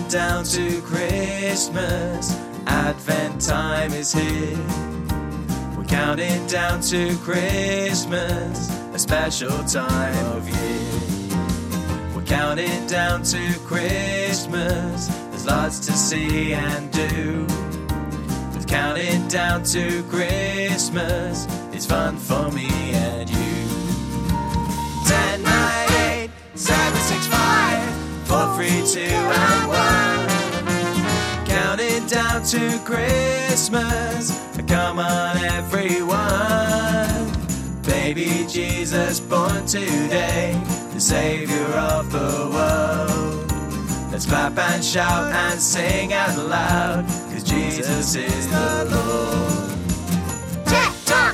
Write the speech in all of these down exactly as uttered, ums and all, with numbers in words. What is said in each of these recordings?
down to Christmas. Advent time is here. We're counting down to Christmas, a special time of year. We're counting down to Christmas. There's lots to see and do. With counting down to Christmas, it's fun for me and you. Ten, nine, eight, seven, six, five, four, three, two, and one. Counting down to Christmas. Come on, everyone. Baby Jesus born today, the Savior of the world. Let's clap and shout and sing out loud, 'cause Jesus is the Lord. Tick tock!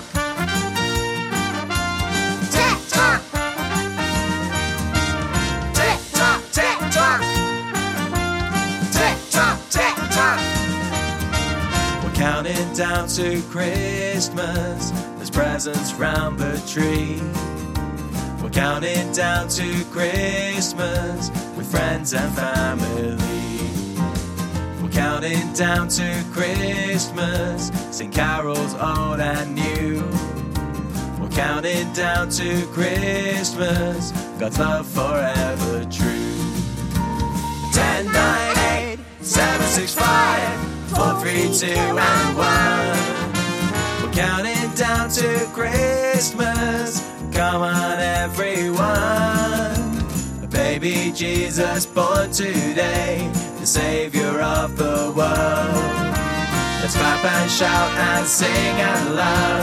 Tick tock! Tick tock, tick tock. Tick tock, tick tock. We're counting down to Christmas. There's presents round the tree. We're counting down to Christmas with friends and family. We're counting down to Christmas, sing carols old and new. We're counting down to Christmas, God's love forever true. Ten, nine, eight, seven, six, five, four, three, two, and one. We're counting down to Christmas. Come on, everyone. Baby Jesus born today, the Savior of the world. Let's clap and shout and sing out loud.